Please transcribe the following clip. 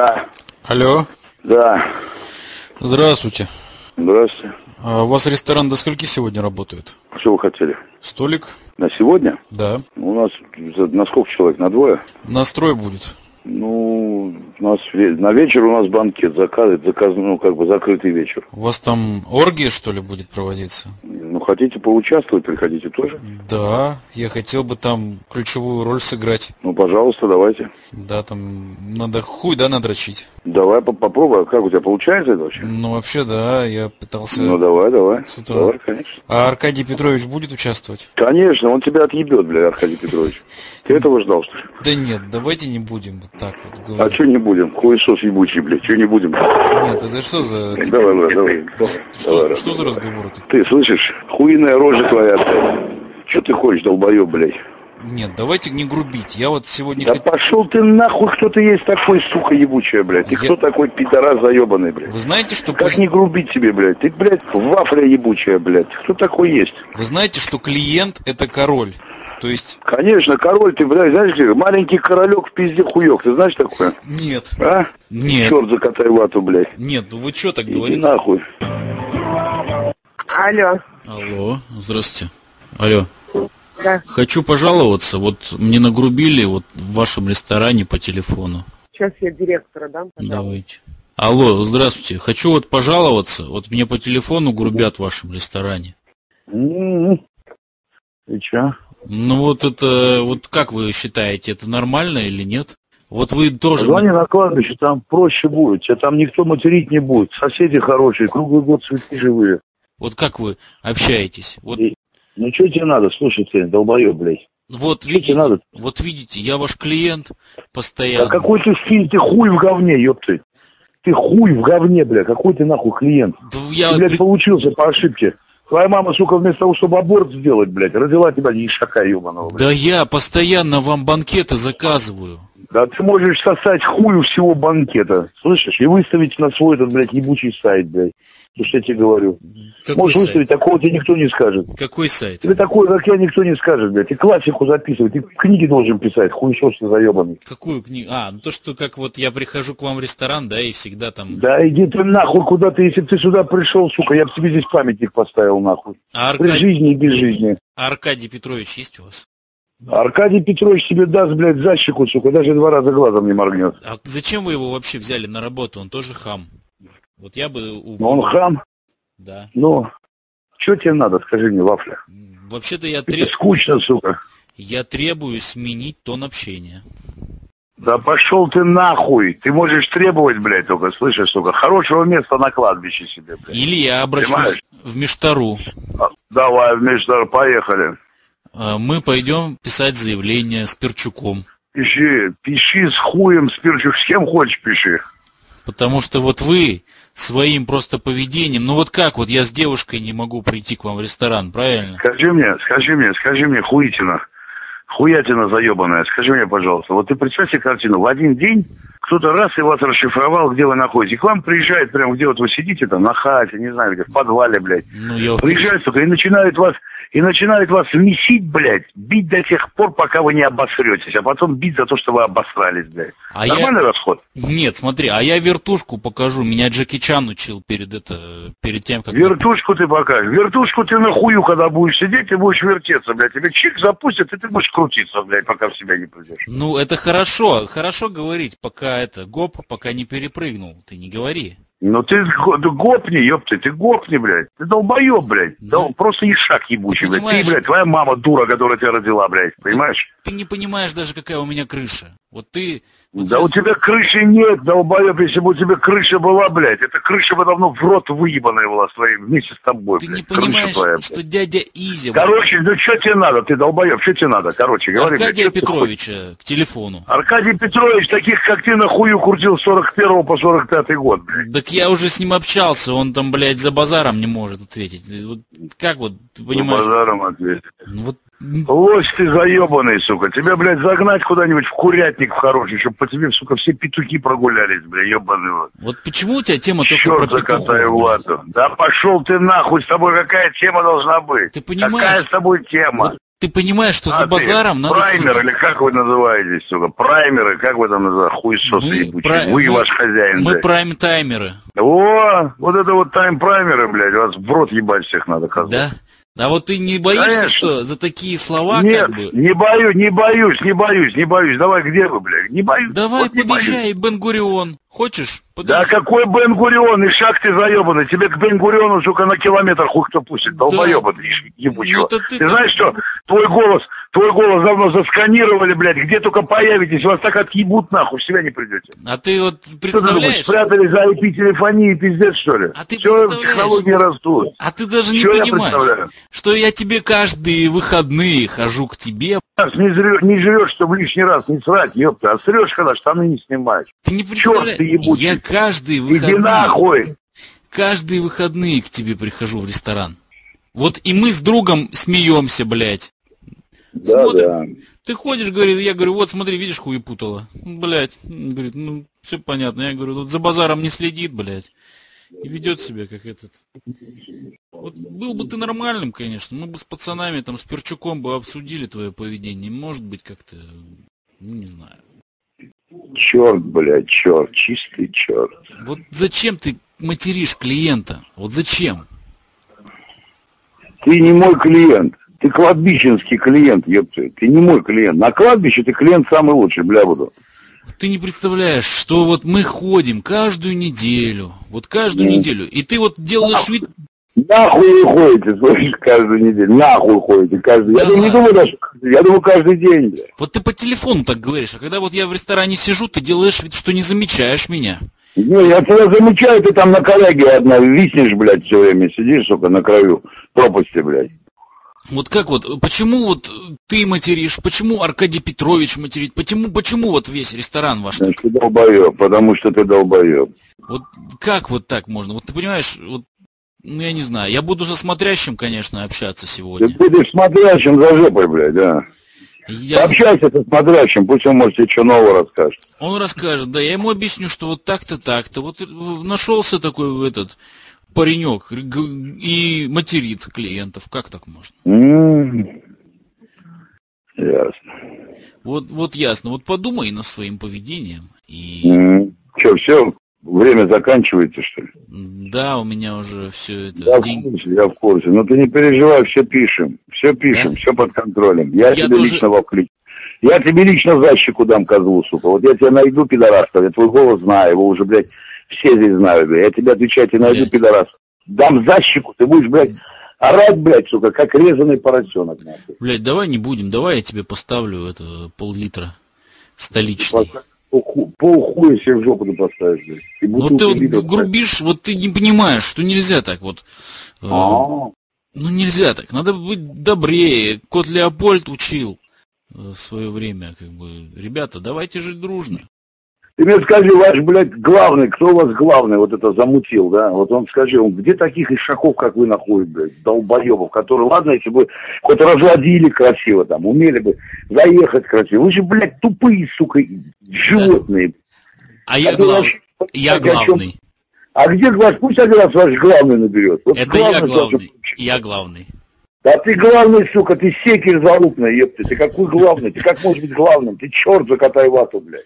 Да. Алло. Да. Здравствуйте. Здравствуйте. А у вас ресторан до скольки сегодня работает? Что вы хотели? Столик? На сегодня? Да. У нас на сколько человек? На двое? Настрой будет. Ну, у нас на вечер у нас банкет, заказ, ну, как бы закрытый вечер. У вас там оргия, что ли, будет проводиться? Ну, хотите поучаствовать, приходите тоже. Да, я хотел бы там ключевую роль сыграть. Ну, пожалуйста, давайте. Да, там надо хуй, да, надрочить. Давай попробуй. А как у тебя получается это вообще? Ну, вообще, да, я пытался... Ну, давай. С утра. Давай, конечно. А Аркадий Петрович будет участвовать? Конечно, он тебя отъебет, бля, Аркадий Петрович. Ты этого ждал, что ли? Да нет, давайте не будем вот так вот А говорить. что не будем? Хуесос ебучий, блядь, что не будем? Нет, это что за... Давай. Что за разговор-то? Ты слышишь? Хуиная рожа твоя, блядь. Что ты хочешь, долбоеб, блядь? Нет, давайте не грубить. Я вот сегодня... Да пошел ты нахуй, кто ты есть такой, сука ебучая, блядь. Ты кто такой пидорас заебанный, блядь? Вы знаете, что... Как не грубить тебе, блядь? Ты, блядь, вафля ебучая, блядь. Кто такой есть? Вы знаете, что клиент — это король. То есть... Конечно, король ты, блядь, знаешь где? Маленький королек в пизде хуёк. Ты знаешь такое? Нет. А? Нет. Черт закатай вату, блядь. Нет, ну вы что так Иди говорите? нахуй. Алло. Алло, здравствуйте. Алло. Да. Хочу пожаловаться. Вот мне нагрубили вот в вашем ресторане по телефону. Сейчас я директора дам, пожалуйста. Давайте. Алло, здравствуйте. Хочу вот пожаловаться. Вот мне по телефону грубят в вашем ресторане. И чё? Ну вот это, вот как вы считаете, это нормально или нет? Вот вы тоже... Звони на кладбище, там проще будет. Тебя там никто материть не будет. Соседи хорошие, круглый год цветы живые. Вот как вы общаетесь? Вот, Ну что тебе надо? Слушай ты, долбоёб, блядь. вот Что тебе видите, надо? вот видите, я ваш клиент Да постоянно. какой ты ты хуй в говне, ёпты. Ты хуй в говне, бля. Какой ты нахуй клиент? Да я... Ты, блядь, получился по ошибке. Твоя мама, сука, вместо того, чтобы аборт сделать, блядь, родила тебя ишака ёбаного, блядь. Да я постоянно вам банкеты заказываю. Да ты можешь сосать хуй у всего банкета, слышишь? И выставить на свой этот, блядь, ебучий сайт, блядь. То, что я тебе говорю. Какой Можешь сайт? выставить, такого тебе никто не скажет. Какой сайт? Тебе такое, как я, никто не скажет, блядь. Ты классику записывай, ты книги должен писать, хуесос ты заебанный. Какую книгу? А, ну то, что как вот я прихожу к вам в ресторан, да, и всегда там... Да иди ты нахуй куда ты, если бы ты сюда пришел, сука, я бы тебе здесь памятник поставил, нахуй. А При жизни и без жизни. Аркадий Петрович есть у вас? Аркадий Петрович тебе даст, блядь, за щеку, сука, даже 2 раза глазом не моргнет. А зачем вы его вообще взяли на работу? Он тоже хам. Вот я бы... Но он хам. Да. Ну, что тебе надо, скажи мне, вафля? Вообще-то я, Это скучно, сука. я требую сменить тон общения. Да пошел ты нахуй. Ты можешь требовать, блядь, только, слышишь, сука, хорошего места на кладбище себе, блядь. Или я обращусь Понимаешь? в Миштару. Давай, вместе, поехали. Мы пойдем писать заявление с Перчуком. Пиши с хуем, с перчук, с кем хочешь пиши. Потому что вот вы своим просто поведением, ну вот как вот я с девушкой не могу прийти к вам в ресторан, правильно? Скажи мне, хуятина заебанная, скажи мне, пожалуйста, вот ты представь себе картину, в один день кто-то раз и вас расшифровал, где вы находитесь, и к вам приезжает прямо, где вот вы сидите там, на хате, не знаю, где, в подвале, блядь, Ну, я приезжает, сука, и начинает вас месить, блядь, бить до тех пор, пока вы не обосретесь, а потом бить за то, что вы обосрались, блядь. А Нормальный расход? Нет, смотри, а я вертушку покажу. Меня Джеки Чан учил перед тем, как... Вертушку ты покажешь. Вертушку ты на хую, когда будешь сидеть, ты будешь вертеться, блядь. Тебе чик запустят, и ты будешь крутиться, блядь, пока в себя не придешь. Ну, это хорошо говорить, пока пока не перепрыгнул. Ты не говори. Ну ты гопни, ёпты, ты гопни, блядь. Ты долбоёб, блядь. Ну, просто ишак ебучий, блядь. понимаешь... Ты, блядь, твоя мама дура, которая тебя родила, блядь. Понимаешь? Ты не понимаешь даже, какая у меня крыша. Вот ты... Вот Да сейчас... у тебя крыши нет, долбоёб. Если бы у тебя крыша была, блядь, эта крыша бы давно в рот выебаная была вместе с тобой, Ты блядь. не понимаешь, твоя, что дядя Изя... Короче, ну что тебе надо, ты долбоёб, что тебе надо? Короче, говори, блядь, Аркадия что ты Петровича к телефону. Аркадий Петрович таких, как ты, на хую крутил с 41 по 45 год, блядь. Так я уже с ним общался, он там, блядь, за базаром не может ответить. Вот как вот, ты понимаешь? За базаром ответь. Вот... Лось ты заебанный, сука. Тебя, блядь, загнать куда-нибудь в курятник в хороший, чтобы по тебе, сука, все петухи прогулялись, блядь, ебаный вот. Вот почему у тебя тема только Черт про закатай петухов, вату. Да пошел ты нахуй, с тобой какая тема должна быть? Ты понимаешь? Какая с тобой тема? Вот ты понимаешь, что за базаром надо... Праймер, или как вы называетесь, сука? Праймеры, как вы там называете? Хуесосы ебучие. Вы и ваш хозяин, Мы блядь. прайм-таймеры. О, вот это вот тайм-праймеры, блядь, вас в рот ебать всех надо, козлов. Да? А вот ты не боишься, Конечно. что за такие слова Нет, как бы... не боюсь. Давай, где вы, блядь? Не боюсь. Давай Вот не подъезжай, Бен-Гурион. Хочешь? Да Подъезжай. какой Бен-Гурион, и шаг ты заебанный. Тебе к Бен-Гуриону, сука, на километр хуй кто пустит. Долбоеба ты ебучего. Ну, это ты знаешь что? Твой голос давно засканировали, блядь. Где только появитесь, вас так отъебут нахуй, в себя не придете. А ты вот Что ты думаешь, представляешь? спрятались за IP-телефонии, пиздец, что ли? А ты Все представляешь? технологии растут. А ты даже не Чё я понимаешь, представляю? что я тебе каждые выходные хожу к тебе. Не жрешь, чтобы лишний раз не срать, ёпта. А срешь, когда штаны не снимаешь. Ты не Чёрт представляешь, ты ебучий. я каждые Иди выходные... нахуй. Каждые выходные к тебе прихожу в ресторан. Вот и мы с другом смеемся, блядь. Да, Смотрим. да. Ты ходишь, говорит, я говорю, вот смотри, видишь, хуепутала. Блядь, говорит, ну, все понятно. Я говорю, вот за базаром не следит, блядь. И ведет себя, как этот. Вот был бы ты нормальным, конечно, мы бы с пацанами, там, с Перчуком бы обсудили твое поведение. Может быть, как-то, ну, не знаю. Черт, блядь, черт, чистый черт. Вот зачем ты материшь клиента? Вот зачем? Ты не мой клиент. Ты кладбищенский клиент, ёпта. Ты не мой клиент. На кладбище ты клиент самый лучший, бля, буду. Ты не представляешь, что вот мы ходим каждую неделю, вот каждую неделю, и ты вот делаешь вид... Нахуй вы ходите, слышишь, каждую неделю. Нахуй ходите каждый. Я не думаю даже, я думаю каждый день, бля. Вот ты по телефону так говоришь, а когда вот я в ресторане сижу, ты делаешь вид, что не замечаешь меня. Не, я тебя замечаю, ты там на коряге одна виснешь, блядь, все время сидишь, сука, на краю пропасти, блядь. Вот как вот, почему вот ты материшь, почему Аркадий Петрович материт, почему вот весь ресторан ваш? Значит, ты долбоеб, потому что ты долбоеб. Вот как вот так можно? Вот ты понимаешь, вот, ну я не знаю, я буду со смотрящим, конечно, общаться сегодня. Ты будешь смотрящим за жопой, блядь, да. Пообщайся со смотрящим, пусть он, может, тебе что нового расскажет. Он расскажет, да, я ему объясню, что вот так-то, так-то. Вот нашелся такой этот паренек и материт клиентов. Как так можно? Ясно. Вот ясно. Вот подумай над своим поведением. И... Что, все? Время заканчивается, что ли? Да, у меня уже все это... Я в курсе. Но ты не переживай, все пишем. Все пишем, да? Все под контролем. Я тебе тоже... лично вовклю. Я тебе лично за щеку дам козлу, сука. Вот я тебя найду, пидорас, я твой голос знаю, его уже, блядь, все здесь знают, блядь. Я тебя, отвечаю, тебе найду, пидорас. Дам за щеку, ты будешь, блядь, орать, блядь, сука, как резаный поросенок. Нахуй. Блядь, давай не будем, давай я тебе поставлю это пол-литра столичный. Полхуя себе в жопу ты поставишь, блядь. Ну ты вот грубишь, вот ты не понимаешь, что нельзя так вот. Ну нельзя так, надо быть добрее. Кот Леопольд учил в свое время, как бы, ребята, давайте жить дружно. Ты мне скажи, ваш, блядь, главный, кто у вас главный вот это замутил, да? Вот он скажи, он где таких ишаков, как вы, находит, блядь, долбоебов, которые, ладно, если бы хоть разводили красиво там, умели бы заехать красиво. Вы же, блядь, тупые, сука, животные. А я главный. А где ваш, пусть один раз ваш главный наберет. Вот это я главный, я главный. Да ты главный, сука, ты секер залупный, ёпты. Ты какой главный? Ты как можешь быть главным? Ты черт закатай вату, блядь.